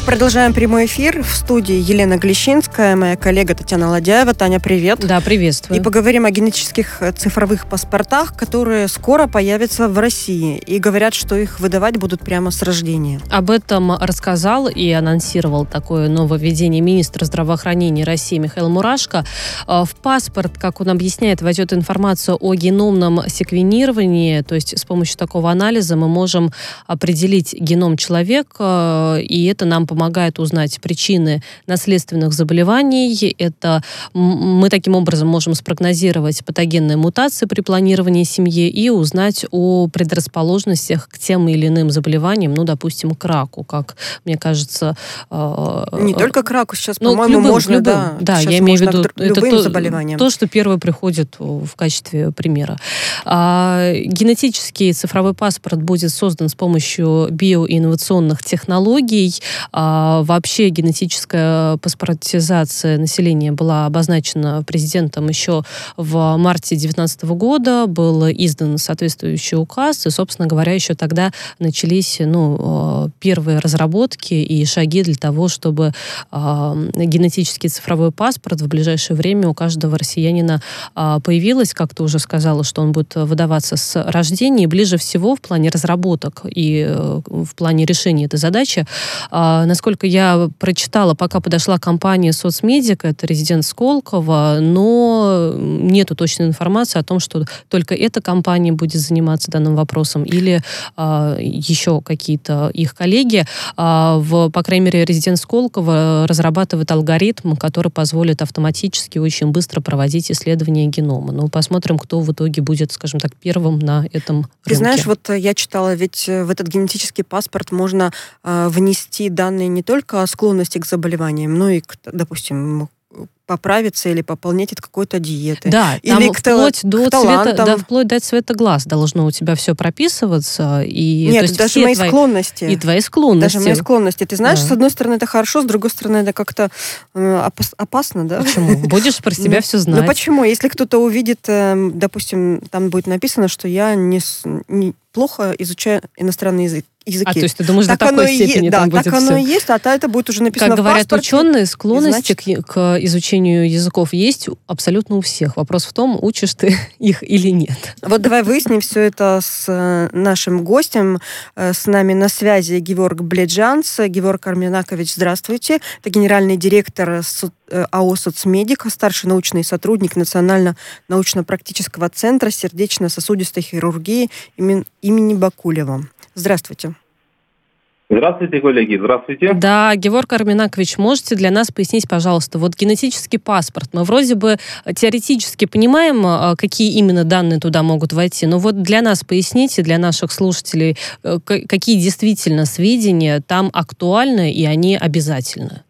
Продолжаем прямой эфир. В студии Елена Глещинская, моя коллега Татьяна Ладяева. Таня, привет. Да, приветствую. И поговорим о генетических цифровых паспортах, которые скоро появятся в России. И говорят, что их выдавать будут прямо с рождения. Об этом рассказал и анонсировал такое нововведение министр здравоохранения России Михаил Мурашко. В паспорт, как он объясняет, войдет информация о геномном секвенировании. То есть с помощью такого анализа мы можем определить геном человека, и это нам помогает узнать причины наследственных заболеваний. Это мы таким образом можем спрогнозировать патогенные мутации при планировании семьи и узнать о предрасположенностях к тем или иным заболеваниям, допустим, к раку, как мне кажется. Не только к раку, сейчас, по-моему, можно, да, я имею в виду, это заболеваниям. То, что первое приходит в качестве примера. Генетический цифровой паспорт будет создан с помощью биоинновационных технологий. Вообще генетическая паспортизация населения была обозначена президентом еще в марте 2019 года. Был издан соответствующий указ, и, собственно говоря, еще тогда начались первые разработки и шаги для того, чтобы генетический цифровой паспорт в ближайшее время у каждого россиянина появилось. Как ты уже сказала, что он будет выдаваться с рождения. И ближе всего в плане разработок и в плане решения этой задачи, насколько я прочитала, пока подошла компания «Соцмедик», это резидент Сколково, но нету точной информации о том, что только эта компания будет заниматься данным вопросом или еще какие-то их коллеги. По крайней мере, резидент Сколково разрабатывает алгоритм, который позволит автоматически очень быстро проводить исследования генома. Посмотрим, кто в итоге будет, скажем так, первым на этом рынке. Ты знаешь, я читала, ведь в этот генетический паспорт можно внести данные не только о склонности к заболеваниям, но и, допустим, поправиться или пополнять от какой-то диеты. Да, или там вплоть до цвета глаз должно у тебя все прописываться. Нет, даже мои склонности. И твои склонности. Даже мои склонности. Ты знаешь, с одной стороны, это хорошо, с другой стороны, это как-то опасно, да? Почему? Будешь про себя все знать. Почему? Если кто-то увидит, допустим, там будет написано, что я плохо изучаю иностранный язык. То есть ты думаешь, до такой степени там будет все? Да, так оно и есть, а это будет уже написано в паспорте. Как говорят ученые, склонности к изучению языков есть абсолютно у всех. Вопрос в том, учишь ты их или нет. Вот давай выясним все это с нашим гостем. С нами на связи Геворг Бледжанс. Геворг Арменакович, здравствуйте. Это генеральный директор АО «Соцмедик», старший научный сотрудник Национально-научно-практического центра сердечно-сосудистой хирургии имени Бакулева. Здравствуйте. Здравствуйте, коллеги, здравствуйте. Да, Геворг Арменакович, можете для нас пояснить, пожалуйста, генетический паспорт. Мы вроде бы теоретически понимаем, какие именно данные туда могут войти, но для нас поясните, для наших слушателей, какие действительно сведения там актуальны и они обязательны.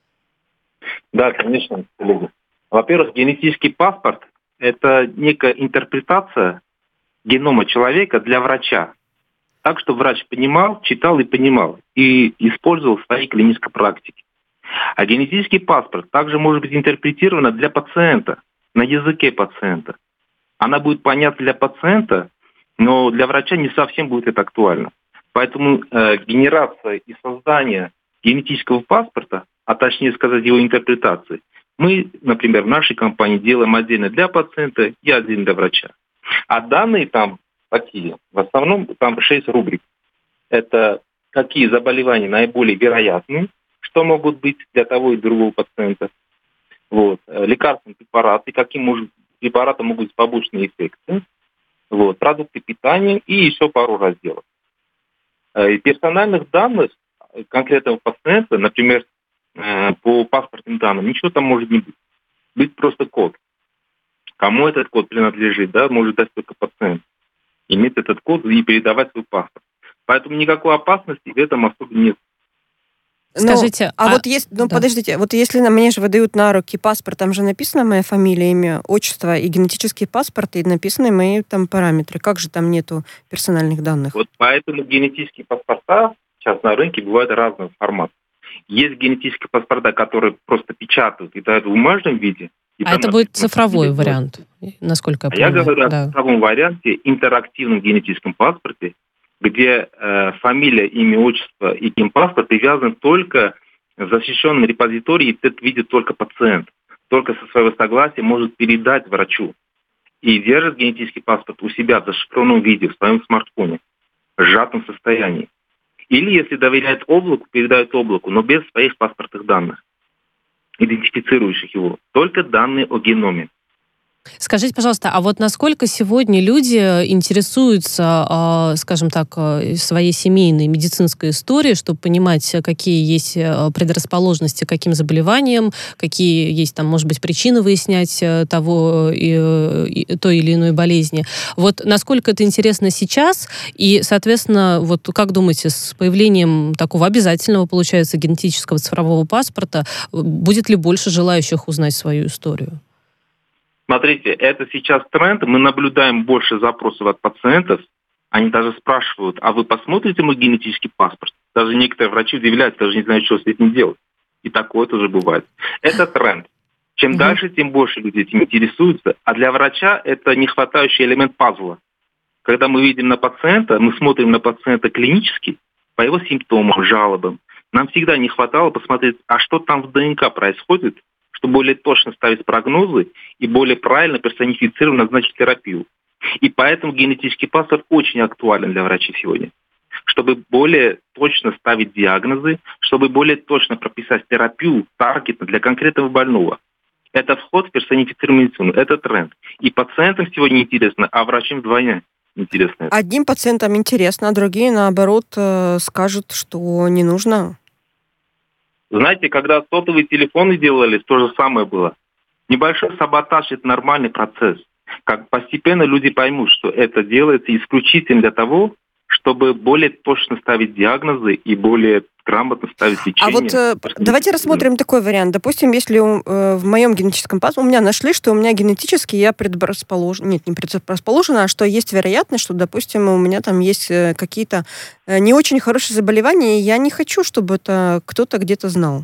Да, конечно, коллеги. Во-первых, генетический паспорт – это некая интерпретация генома человека для врача. Так, что врач понимал, читал и понимал, и использовал в своей клинической практике. А генетический паспорт также может быть интерпретирован для пациента, на языке пациента. Она будет понятна для пациента, но для врача не совсем будет это актуально. Поэтому генерация и создание генетического паспорта, а точнее сказать его интерпретации, мы, например, в нашей компании делаем отдельно для пациента и отдельно для врача. А данные там такие. В основном там 6 рубрик. Это какие заболевания наиболее вероятны, что могут быть для того и другого пациента. Лекарственные препараты, каким препаратам могут быть побочные эффекты. Продукты питания и еще пару разделов. Персональных данных конкретного пациента, например, по паспортным данным, ничего там может не быть. Быть просто код. Кому этот код принадлежит, может дать только пациент. Иметь этот код и передавать свой паспорт. Поэтому никакой опасности в этом особо нет. Скажите, подождите, если мне же выдают на руки паспорт, там же написано моя фамилия, имя, отчество и генетический паспорт, и написаны мои там параметры. Как же там нету персональных данных? Поэтому генетические паспорта сейчас на рынке бывают разного формата. Есть генетические паспорта, которые просто печатают и дают в бумажном виде. Это будет цифровой вариант, насколько я понимаю. Я говорю о цифровом варианте, интерактивном генетическом паспорте, где фамилия, имя, отчество и генпаспорт привязаны только защищенный репозиторий, и это видит только пациент. Только со своего согласия может передать врачу. И держит генетический паспорт у себя в зашифрованном виде, в своем смартфоне, в сжатом состоянии. Или, если доверяет облаку, передает облаку, но без своих паспортных данных, идентифицирующих его. Только данные о геноме. Скажите, пожалуйста, а вот насколько сегодня люди интересуются, скажем так, своей семейной медицинской историей, чтобы понимать, какие есть предрасположенности к каким заболеваниям, какие есть там, может быть, причины выяснять той или иной болезни. Вот насколько это интересно сейчас, и, соответственно, вот как думаете, с появлением такого обязательного, получается, генетического цифрового паспорта, будет ли больше желающих узнать свою историю? Смотрите, это сейчас тренд. Мы наблюдаем больше запросов от пациентов. Они даже спрашивают, а вы посмотрите мой генетический паспорт? Даже некоторые врачи удивляются, даже не знают, что с этим делать. И такое тоже бывает. Это тренд. Чем дальше, тем больше люди этим интересуются. А для врача это нехватающий элемент пазла. Когда мы видим на пациента, мы смотрим на пациента клинически, по его симптомам, жалобам. Нам всегда не хватало посмотреть, а что там в ДНК происходит, чтобы более точно ставить прогнозы и более правильно персонифицированно назначить терапию. И поэтому генетический паспорт очень актуален для врачей сегодня. Чтобы более точно ставить диагнозы, чтобы более точно прописать терапию таргетно для конкретного больного. Это вход в персонифицированную медицину, это тренд. И пациентам сегодня интересно, а врачам вдвойне интересно. Одним пациентам интересно, а другие, наоборот, скажут, что не нужно. Знаете, когда сотовые телефоны делались, то же самое было. Небольшой саботаж – это нормальный процесс. Как постепенно люди поймут, что это делается исключительно для того, чтобы более точно ставить диагнозы и более грамотно ставить лечение. А вот давайте рассмотрим такой вариант. Допустим, если в моем генетическом паспорте у меня нашли, что у меня генетически я предрасположена, не предрасположена, а что есть вероятность, что, допустим, у меня там есть какие-то не очень хорошие заболевания, и я не хочу, чтобы это кто-то где-то знал.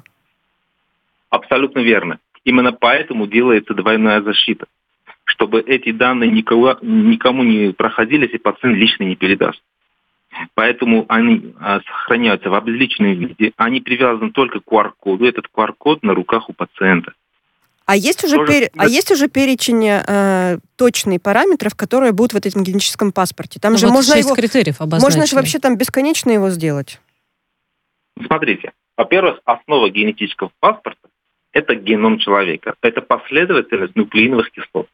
Абсолютно верно. Именно поэтому делается двойная защита, чтобы эти данные никому не проходили, если пациент лично не передаст. Поэтому они сохраняются в обезличенном виде, они привязаны только к QR-коду, этот QR-код на руках у пациента. А есть уже перечень точных параметров, которые будут в этом генетическом паспорте? Там же вот можно 6 критериев обозначили. Можно же вообще там бесконечно его сделать. Смотрите, во-первых, основа генетического паспорта – это геном человека, это последовательность нуклеиновых кислот,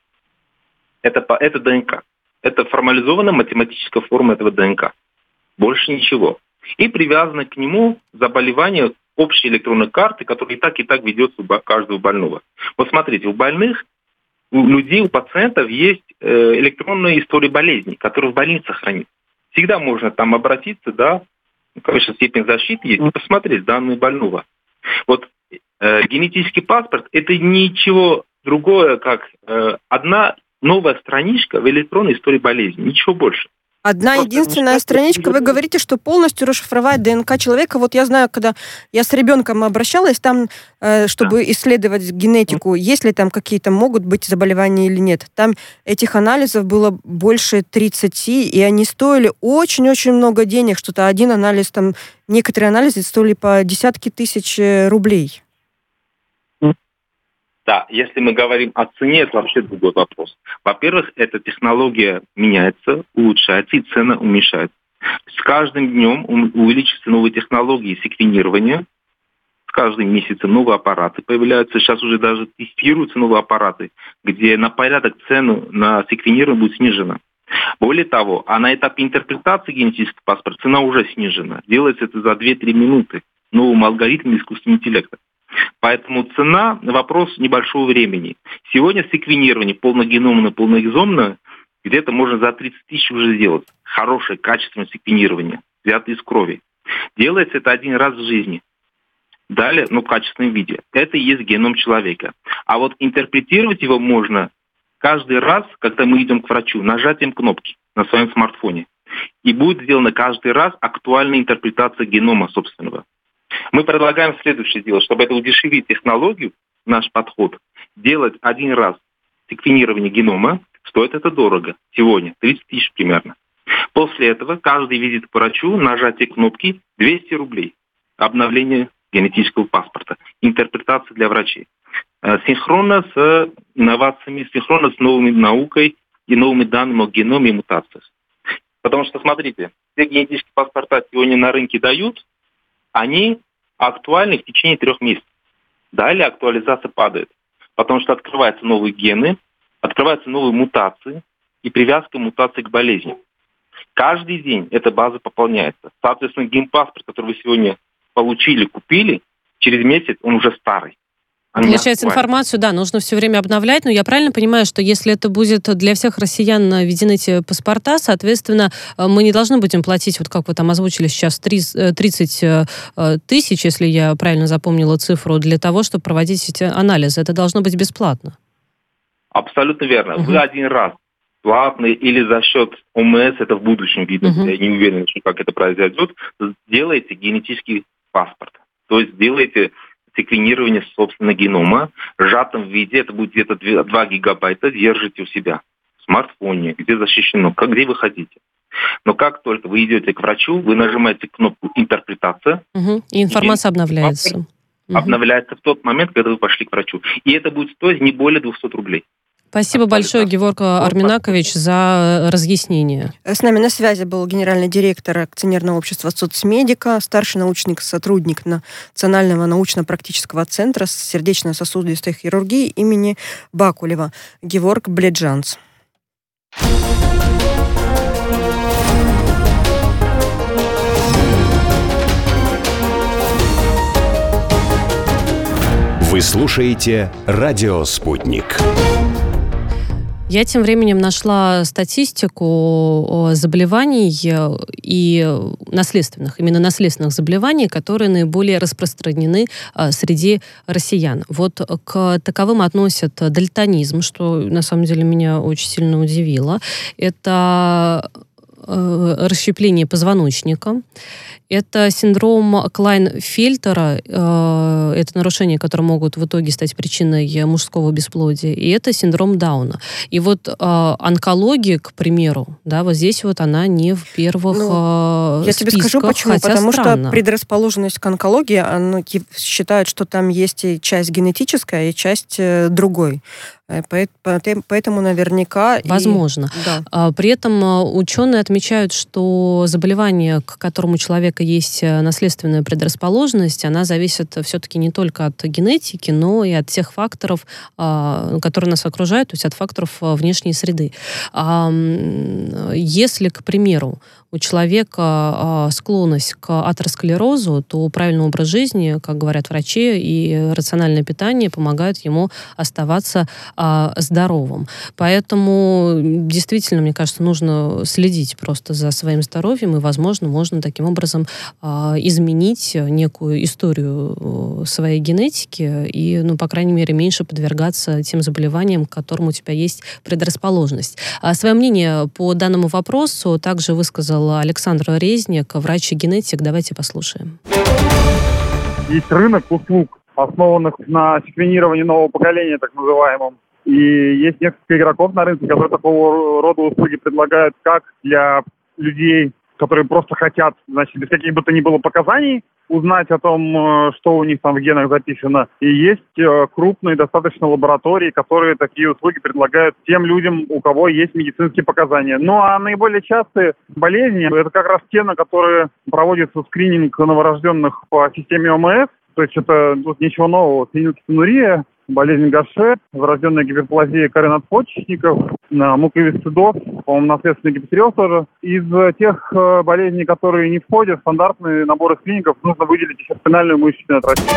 это ДНК, это формализованная математическая форма этого ДНК. Больше ничего. И привязаны к нему заболевания общей электронной карты, которая и так ведется у каждого больного. Вот смотрите, у больных, у людей, у пациентов есть электронная история болезней, которая в больнице хранится. Всегда можно там обратиться, да, конечно, степень защиты есть, и посмотреть данные больного. Вот генетический паспорт – это ничего другое, как одна новая страничка в электронной истории болезни, ничего больше. Одна единственная страничка. Вы говорите, что полностью расшифровать ДНК человека. Вот я знаю, когда я с ребенком обращалась, там, чтобы исследовать генетику, есть ли там какие-то могут быть заболевания или нет. Там этих анализов было больше 30, и они стоили очень-очень много денег. Что-то один анализ, там, некоторые анализы стоили по десятки тысяч рублей. Да, если мы говорим о цене, это вообще другой вопрос. Во-первых, эта технология меняется, улучшается, и цена уменьшается. С каждым днем увеличиваются новые технологии секвенирования. С каждым месяцем новые аппараты появляются. Сейчас уже даже тестируются новые аппараты, где на порядок цену на секвенирование будет снижена. Более того, а на этапе интерпретации генетического паспорта цена уже снижена. Делается это за 2-3 минуты новым алгоритмом искусственного интеллекта. Поэтому цена – вопрос небольшого времени. Сегодня секвенирование полногеномное, полноэкзомное где-то можно за 30 тысяч уже сделать. Хорошее, качественное секвенирование, взятое из крови. Делается это один раз в жизни. Далее, в качественном виде. Это и есть геном человека. А вот интерпретировать его можно каждый раз, когда мы идем к врачу, нажатием кнопки на своем смартфоне. И будет сделана каждый раз актуальная интерпретация генома собственного. Мы предлагаем следующее делать, чтобы это удешевить технологию, наш подход, делать один раз секвенирование генома, стоит это дорого, сегодня 30 тысяч примерно. После этого каждый визит к врачу, нажатие кнопки 200 рублей, обновление генетического паспорта, интерпретация для врачей. Синхронно с инновациями, синхронно с новой наукой и новыми данными о геноме и мутациях. Потому что, смотрите, все генетические паспорта сегодня на рынке дают, они актуальны в течение 3 месяцев. Далее актуализация падает, потому что открываются новые гены, открываются новые мутации и привязка мутации к болезни. Каждый день эта база пополняется. Соответственно, генпаспорт, который вы сегодня получили, купили, через месяц он уже старый. Получается, информацию, да, нужно все время обновлять, но я правильно понимаю, что если это будет для всех россиян введены эти паспорта, соответственно, мы не должны будем платить, вот как вы там озвучили сейчас, 30 тысяч, если я правильно запомнила цифру, для того, чтобы проводить эти анализы. Это должно быть бесплатно. Абсолютно верно. Вы один раз платный или за счет ОМС, это в будущем видно, я не уверен, как это произойдет, делаете генетический паспорт. То есть делаете секвенирование собственного генома в сжатом виде, это будет где-то 2 гигабайта, держите у себя в смартфоне, где защищено, где вы хотите. Но как только вы идете к врачу, вы нажимаете кнопку «Интерпретация». И информация обновляется. Обновляется в тот момент, когда вы пошли к врачу. И это будет стоить не более 200 рублей. Спасибо большое, Геворг Арменакович, за разъяснение. С нами на связи был генеральный директор акционерного общества «Соцмедика», старший научный сотрудник Национального научно-практического центра сердечно-сосудистой хирургии имени Бакулева Геворг Бледжанс. Вы слушаете «Радио Спутник». Я тем временем нашла статистику заболеваний и именно наследственных заболеваний, которые наиболее распространены среди россиян. Вот к таковым относят дальтонизм, что на самом деле меня очень сильно удивило. Это расщепление позвоночника. Это синдром Клайнфельтера, это нарушения, которые могут в итоге стать причиной мужского бесплодия, и это синдром Дауна. И вот онкология, к примеру, да, вот здесь вот она не в первых списках. Я тебе скажу почему. Потому странно. Что предрасположенность к онкологии, считают, что там есть и часть генетическая, и часть другой. Поэтому наверняка... Возможно. Да. При этом ученые отмечают, что заболевание, к которому у человека есть наследственная предрасположенность, она зависит все-таки не только от генетики, но и от тех факторов, которые нас окружают, то есть от факторов внешней среды. Если, к примеру, у человека склонность к атеросклерозу, то правильный образ жизни, как говорят врачи, и рациональное питание помогают ему оставаться здоровым. Поэтому действительно, мне кажется, нужно следить просто за своим здоровьем, и, возможно, можно таким образом изменить некую историю своей генетики и, по крайней мере, меньше подвергаться тем заболеваниям, к которым у тебя есть предрасположенность. Свое мнение по данному вопросу также высказал Александр Резник, врач и генетик. Давайте послушаем. Есть рынок услуг, основанных на секвенировании нового поколения, так называемом. И есть несколько игроков на рынке, которые такого рода услуги предлагают как для людей, которые просто хотят, без каких бы то ни было показаний, узнать о том, что у них там в генах записано. И есть крупные достаточно лаборатории, которые такие услуги предлагают тем людям, у кого есть медицинские показания. Ну а наиболее частые болезни, это как раз те, на которые проводится скрининг новорожденных по системе ОМС. То есть это тут ничего нового. Фенилкетонурия, болезнь Гаше, врожденная гиперплазия коры надпочечников, муковисцидоз, по-моему, наследственный гипотереоз тоже. Из тех болезней, которые не входят в стандартные наборы скринингов, нужно выделить еще спинальную мышечную атрофию.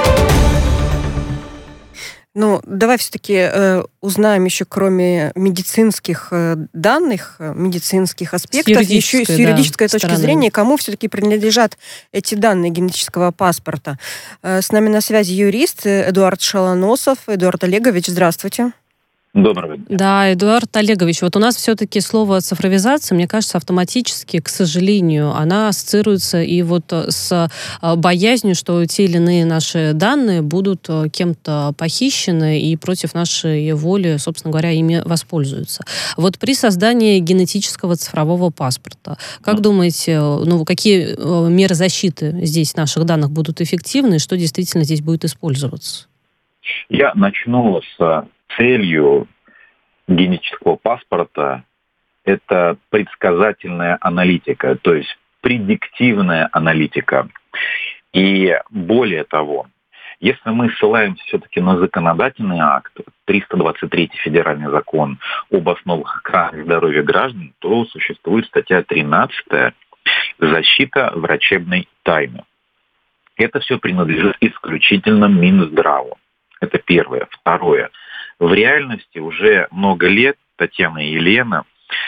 Давай все-таки узнаем еще, кроме медицинских данных, медицинских аспектов, еще и с юридической точки зрения, кому все-таки принадлежат эти данные генетического паспорта. С нами на связи юрист Эдуард Шалоносов. Эдуард Олегович, здравствуйте. Доброго дня. Да, Эдуард Олегович, вот у нас все-таки слово цифровизация, мне кажется, автоматически, к сожалению, она ассоциируется и вот с боязнью, что те или иные наши данные будут кем-то похищены и против нашей воли, собственно говоря, ими воспользуются. Вот при создании генетического цифрового паспорта, как думаете, какие меры защиты здесь наших данных будут эффективны и что действительно здесь будет использоваться? Я начну с целью генетического паспорта. Это предсказательная аналитика, то есть предиктивная аналитика. И более того, если мы ссылаемся все-таки на законодательный акт, 323 федеральный закон об основах охраны здоровья граждан, то существует статья 13 «Защита врачебной тайны». Это все принадлежит исключительно Минздраву. Это первое. Второе. В реальности уже много лет, Татьяна и Елена,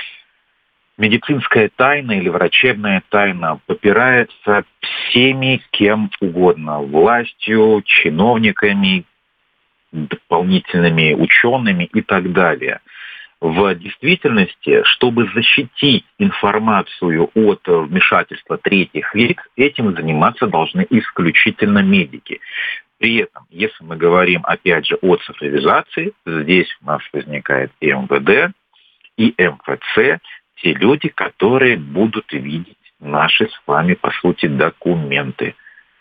медицинская тайна или врачебная тайна попирается всеми кем угодно. Властью, чиновниками, дополнительными учеными и так далее. В действительности, чтобы защитить информацию от вмешательства третьих лиц, этим заниматься должны исключительно медики. При этом, если мы говорим, опять же, о цифровизации, здесь у нас возникает и МВД, и МФЦ, те люди, которые будут видеть наши с вами, по сути, документы.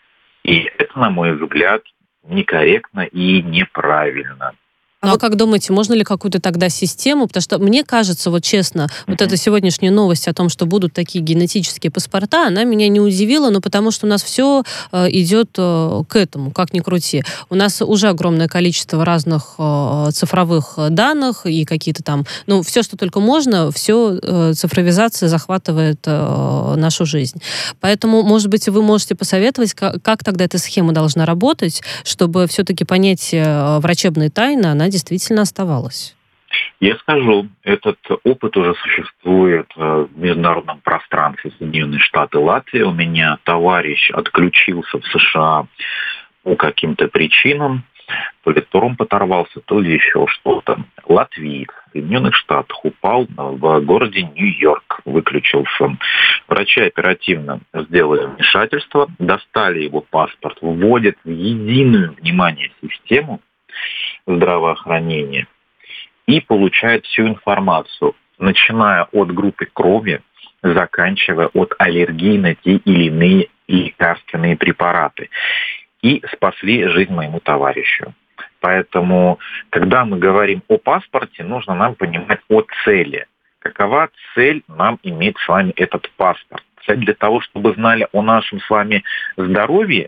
И это, на мой взгляд, некорректно и неправильно. Ну, а как думаете, можно ли какую-то тогда систему? Потому что мне кажется, вот честно, вот эта сегодняшняя новость о том, что будут такие генетические паспорта, она меня не удивила, но потому что у нас все идет к этому, как ни крути. У нас уже огромное количество разных цифровых данных и какие-то там, все, что только можно, все цифровизация захватывает нашу жизнь. Поэтому, может быть, вы можете посоветовать, как тогда эта схема должна работать, чтобы все-таки понятие врачебной тайны, она действительно оставалась? Я скажу, этот опыт уже существует в международном пространстве Соединенные Штаты, Латвия. У меня товарищ отключился в США по каким-то причинам, то ли тормоз оторвался, то ли еще что-то. Латвиец в Соединенных Штатах упал в городе Нью-Йорк, выключился. Врачи оперативно сделали вмешательство, достали его паспорт, вводят в единую, внимание, систему здравоохранения и получает всю информацию, начиная от группы крови, заканчивая от аллергии на те или иные лекарственные препараты. И спасли жизнь моему товарищу. Поэтому, когда мы говорим о паспорте, нужно нам понимать о цели. Какова цель нам иметь с вами этот паспорт? Цель для того, чтобы знали о нашем с вами здоровье.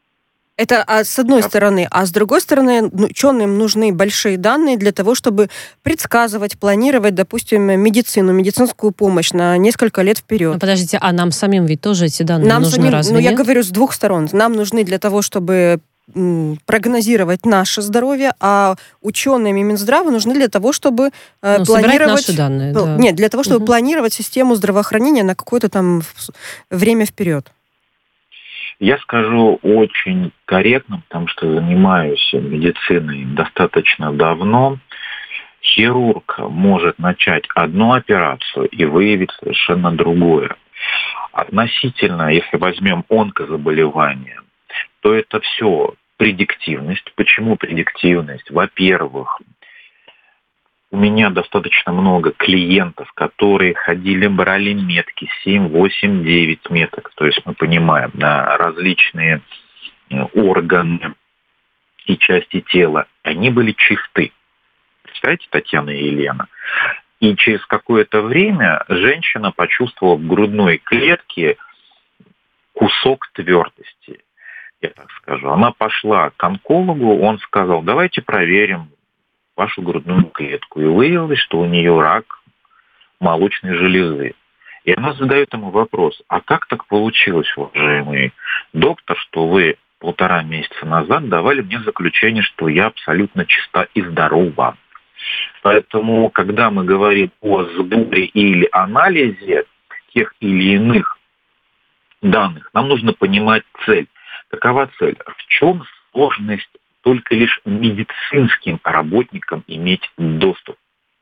Это с одной стороны. А с другой стороны, ученым нужны большие данные для того, чтобы предсказывать, планировать, допустим, медицинскую помощь на несколько лет вперед. Подождите, а нам самим ведь тоже эти данные нужны, разве нет? Я говорю с двух сторон. Нам нужны для того, чтобы прогнозировать наше здоровье, а ученым и Минздраву нужны для того, чтобы планировать наши данные. Да. Нет, для того, чтобы планировать систему здравоохранения на какое-то там время вперед. Я скажу очень корректно, потому что занимаюсь медициной достаточно давно. Хирург может начать одну операцию и выявить совершенно другое. Относительно, если возьмем онкозаболевания, то это все предиктивность. Почему предиктивность? Во-первых, у меня достаточно много клиентов, которые ходили, брали метки 7, 8, 9 меток. То есть мы понимаем, на различные органы и части тела. Они были чисты. Представляете, Татьяна и Елена? И через какое-то время женщина почувствовала в грудной клетке кусок твердости, я так скажу. Она пошла к онкологу, он сказал, давайте проверим вашу грудную клетку. И выявилось, что у нее рак молочной железы. И она задает ему вопрос, а как так получилось, уважаемый доктор, что вы 1,5 месяца назад давали мне заключение, что я абсолютно чиста и здорова. Поэтому, когда мы говорим о сборе или анализе тех или иных данных, нам нужно понимать цель. Какова цель? В чем сложность только лишь медицинским работникам иметь доступ.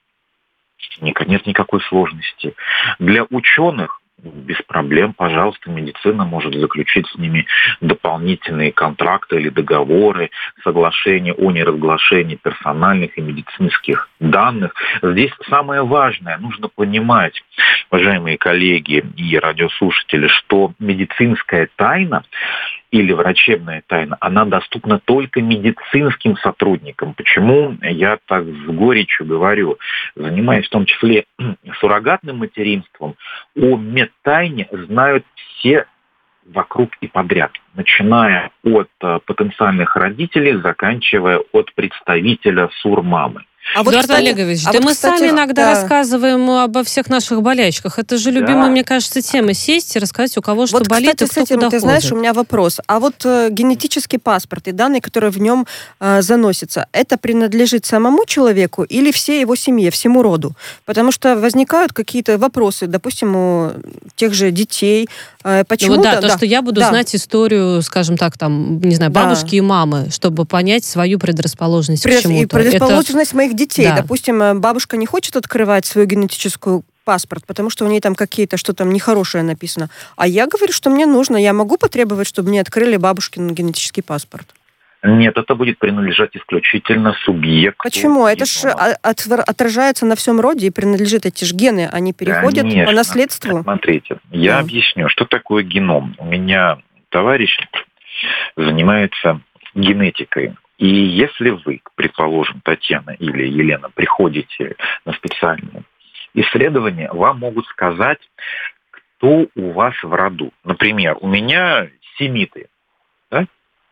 Нет никакой сложности. Для ученых без проблем, пожалуйста, медицина может заключить с ними дополнительные контракты или договоры, соглашения о неразглашении персональных и медицинских данных. Здесь самое важное, нужно понимать, уважаемые коллеги и радиослушатели, что медицинская тайна или врачебная тайна, она доступна только медицинским сотрудникам. Почему я так с горечью говорю? Занимаясь в том числе суррогатным материнством, о медтайне знают все вокруг и подряд, начиная от потенциальных родителей, заканчивая от представителя сурмамы. Эдуард Олегович, мы сами иногда рассказываем обо всех наших болячках. Это же любимая, мне кажется, тема. Сесть и рассказать, у кого что болит, кстати, и кто куда ходит. Ты знаешь, у меня вопрос. А вот генетический паспорт и данные, которые в нем заносятся, это принадлежит самому человеку или всей его семье, всему роду? Потому что возникают какие-то вопросы, допустим, у тех же детей. Почему? Что я буду знать историю, скажем так, там, не знаю, бабушки и мамы, чтобы понять свою предрасположенность к чему-то. И предрасположенность моих детей. Да. Допустим, бабушка не хочет открывать свою генетическую паспорт, потому что у нее там что там нехорошее написано. А я говорю, что мне нужно. Я могу потребовать, чтобы мне открыли бабушкин генетический паспорт? Нет, это будет принадлежать исключительно субъекту. Почему? Это же отражается на всем роде и принадлежит. Эти же гены, они переходят по наследству. Смотрите, я объясню, что такое геном. У меня товарищ занимается генетикой. И если вы, предположим, Татьяна или Елена, приходите на специальное исследование, вам могут сказать, кто у вас в роду. Например, у меня семиты, да?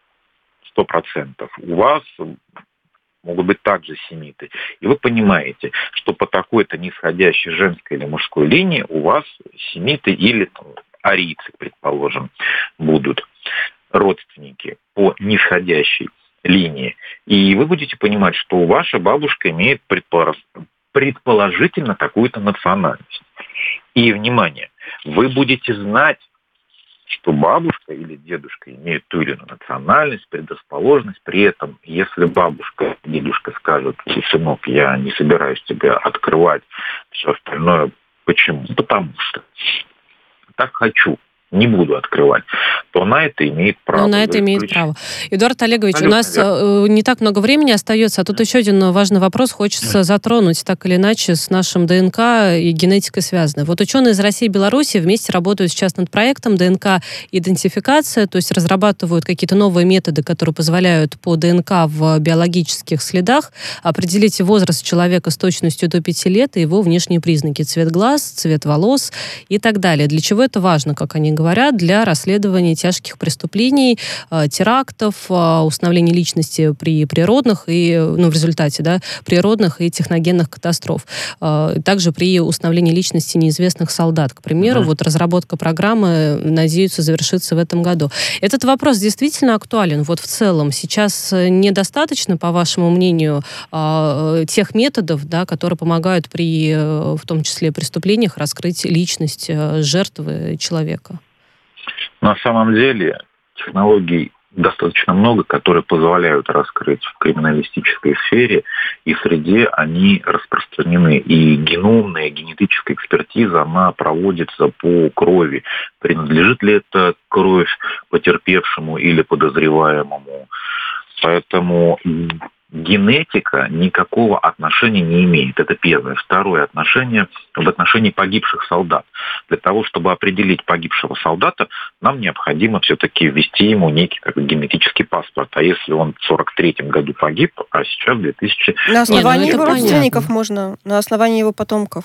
100%. У вас могут быть также семиты. И вы понимаете, что по такой-то нисходящей женской или мужской линии у вас семиты или арийцы, предположим, будут родственники по нисходящей линии. И вы будете понимать, что ваша бабушка имеет предположительно такую-то национальность. И, внимание, вы будете знать, что бабушка или дедушка имеют ту или иную национальность, предрасположенность. При этом, если бабушка, дедушка скажут: сынок, я не собираюсь тебя открывать, все остальное. Почему? Потому что так хочу. Не буду открывать, то на это имеет право. На это имеет право. Эдуард Олегович, у нас не так много времени остается, а тут еще один важный вопрос хочется затронуть, так или иначе, с нашим ДНК и генетикой связаны. Вот ученые из России и Беларуси вместе работают сейчас над проектом ДНК-идентификация, то есть разрабатывают какие-то новые методы, которые позволяют по ДНК в биологических следах определить возраст человека с точностью до 5 лет и его внешние признаки: цвет глаз, цвет волос и так далее. Для чего это важно, как они говорят? Для расследования тяжких преступлений, терактов, установления личности при природных и, в результате, природных и техногенных катастроф. Также при установлении личности неизвестных солдат. К примеру, разработка программы, надеются, завершится в этом году. Этот вопрос действительно актуален. В целом сейчас недостаточно, по вашему мнению, тех методов, которые помогают в том числе преступлениях, раскрыть личность жертвы человека? На самом деле технологий достаточно много, которые позволяют раскрыть в криминалистической сфере, и среде они распространены. И геномная, генетическая экспертиза, она проводится по крови. Принадлежит ли это кровь потерпевшему или подозреваемому? Поэтому генетика никакого отношения не имеет. Это первое. Второе отношение в отношении погибших солдат. Для того, чтобы определить погибшего солдата, нам необходимо все-таки ввести ему некий генетический паспорт. А если он в 1943 году погиб, а сейчас 2000... На основании его родственников можно, на основании его потомков.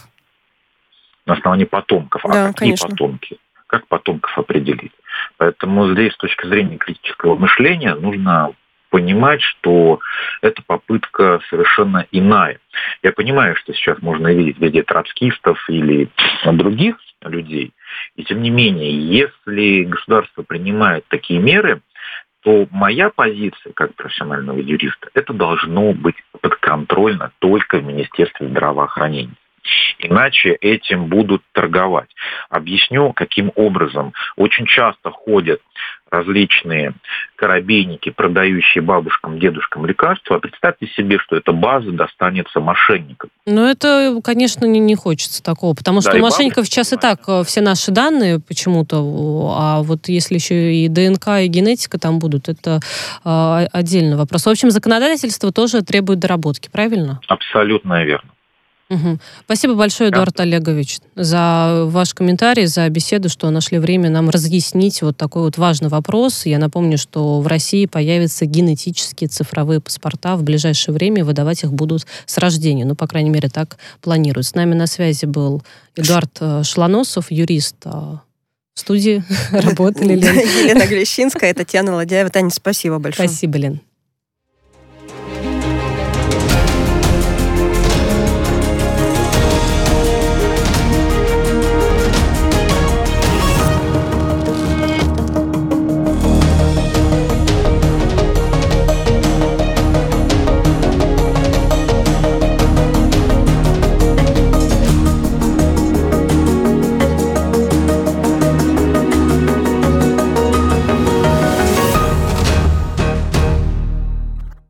На основании потомков. Да, какие конечно. потомки? Как потомков определить? Поэтому здесь с точки зрения критического мышления нужно понимать, что эта попытка совершенно иная. Я понимаю, что сейчас можно видеть везде троцкистов или других людей, и тем не менее, если государство принимает такие меры, то моя позиция, как профессионального юриста, это должно быть подконтрольно только в Министерстве здравоохранения. Иначе этим будут торговать. Объясню, каким образом. Очень часто ходят различные коробейники, продающие бабушкам, дедушкам лекарства. Представьте себе, что эта база достанется мошенникам. Ну, это, конечно, не хочется такого, потому что у мошенников сейчас и так все наши данные почему-то, а вот если еще и ДНК, и генетика там будут, это отдельный вопрос. В общем, законодательство тоже требует доработки, правильно? Абсолютно верно. Угу. Спасибо большое, Эдуард Олегович, за ваш комментарий, за беседу, что нашли время нам разъяснить вот такой вот важный вопрос. Я напомню, что в России появятся генетические цифровые паспорта. В ближайшее время выдавать их будут с рождения. Ну, по крайней мере, так планируют. С нами на связи был Эдуард Шлоносов, юрист. В студии работали, Лен. Елена Глещинская, Татьяна Ладяева. Таня, спасибо большое. Спасибо, Лен.